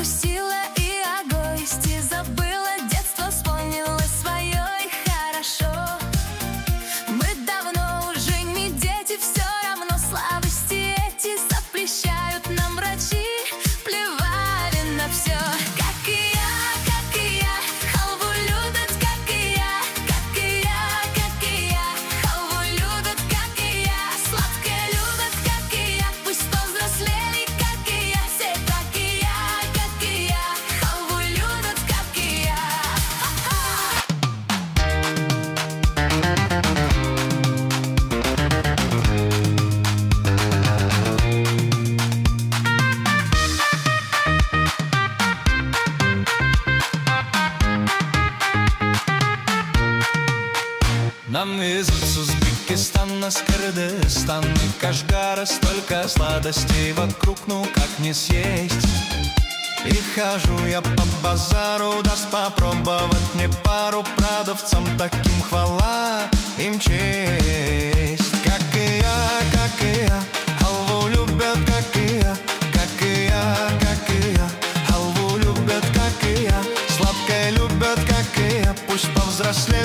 закусила и о гости забыла. Детство вспомнила свое и хорошо. Мы давно уже не дети, все равно слабости эти запрещают нам врачи. Плевали на все. Как и я, халву любят, как и я, как и я, как и я. Халву любят, как и я, сладкое любят, как и я. Пусть повзрослели, как и я, все так и я, как и я. Халву любят, как и я. Нам из Узбекистана, с Кыргызстана и Кашгара столько сладостей вокруг, ну как не съесть. И хожу я по базару, даст попробовать мне пару. Продавцам таким хвала им честь. Как и я, халву любят, как и я, как и я, как и я. Халву любят, как и я, сладкое любят, как и я. Пусть повзрослеют,